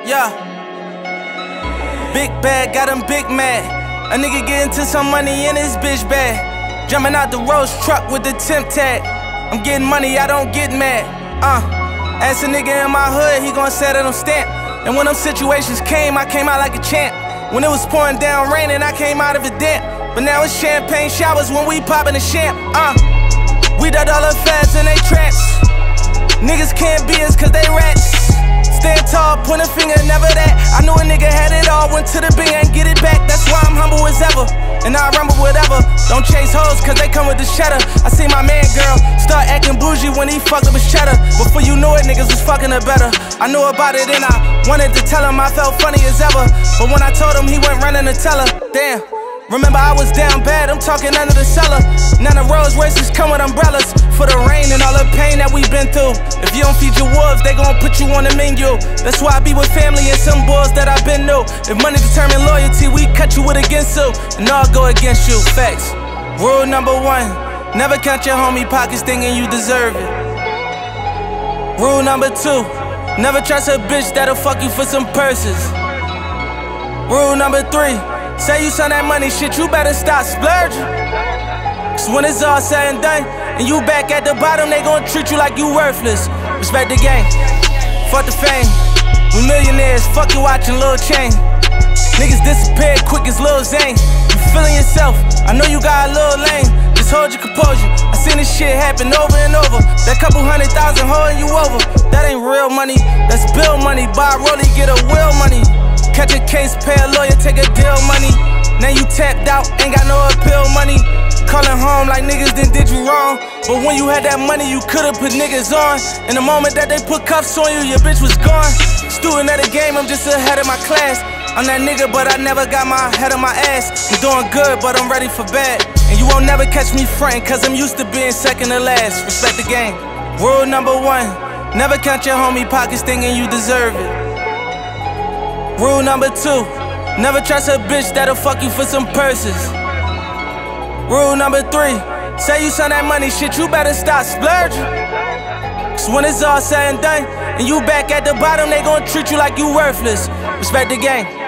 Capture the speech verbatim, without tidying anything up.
Yeah. Big bag, got him big mad. A nigga get into some money in his bitch bag. Jumping out the Rolls truck with the temp tag. I'm getting money, I don't get mad. Uh, ask a nigga in my hood, he gon' set it on stamp. And when them situations came, I came out like a champ. When it was pouring down raining, I came out of a damp. But now it's champagne showers when we poppin' the champ. Uh, we the dollar fads and they traps. Niggas can't be us cause they rats. Stand tall, point a finger, never that. I knew a nigga had it all, went to the bank and get it back. That's why I'm humble as ever, and I rumble whatever. Don't chase hoes cause they come with the cheddar. I see my man girl start acting bougie when he fucked up his cheddar. Before you knew it, niggas was fucking her better. I knew about it and I wanted to tell him I felt funny as ever. But when I told him, he went running to tell her. Damn. Remember I was down bad, I'm talking under the cellar. None of Rolls Royces come with umbrellas. For the rain and all the pain that we been through. If you don't feed your wolves, they gon' put you on the menu. That's why I be with family and some boys that I been new. If money determine loyalty, we cut you with against you. And I'll go against you, facts. Rule number one, never count your homie pockets thinking you deserve it. Rule number two, never trust a bitch that'll fuck you for some purses. Rule number three, say you send that money shit, you better stop splurging. Cause when it's all said and done, and you back at the bottom, they gon' treat you like you worthless. Respect the game, fuck the fame. We millionaires, fuck you watching Lil Chain. Niggas disappeared quick as Lil Zane. You feeling yourself, I know you got a little lame. Just hold your composure, I seen this shit happen over and over. That couple hundred thousand holding you over, that ain't real money, that's bill money. Buy a rollie, get a wheel money. Catch a case, pay a lawyer, take a deal money. Now you tapped out, ain't got no appeal money. Calling home like niggas then did you wrong. But when you had that money, you could've put niggas on. In the moment that they put cuffs on you, your bitch was gone. Student of the game, I'm just ahead of my class. I'm that nigga, but I never got my head on my ass. I'm doing good, but I'm ready for bad. And you won't never catch me frontin', cause I'm used to being second to last. Respect the game. Rule number one, never count your homie pockets thinking you deserve it. Rule number two, never trust a bitch that'll fuck you for some purses. Rule number three, say you send that money shit, you better stop splurging. Cause when it's all said and done, and you back at the bottom, they gon' treat you like you worthless. Respect the game.